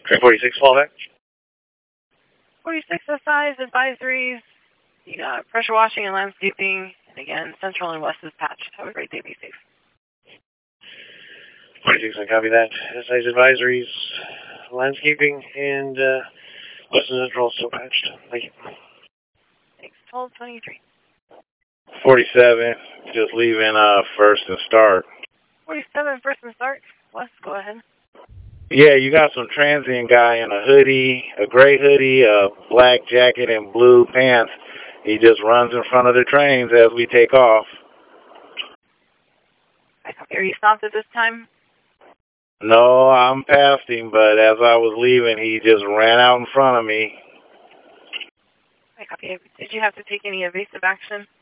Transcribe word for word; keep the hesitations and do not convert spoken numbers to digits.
Train forty-six, fallback. forty-six S I's advisories. You got pressure washing and landscaping. And again, Central and West is patched. Have a great day. Be safe. forty-six, I copy that. S I's advisories, landscaping, and uh, West and Central still patched. Thank you. Thanks. twelve twenty-three. forty-seven, just leaving uh, first and start. forty-seven, first and start. West, go ahead. Yeah, you got some transient guy in a hoodie, a gray hoodie, a black jacket, and blue pants. He just runs in front of the trains as we take off. Are you stopped at this time? No, I'm past him, but as I was leaving, he just ran out in front of me. I copy. Did you have to take any evasive action?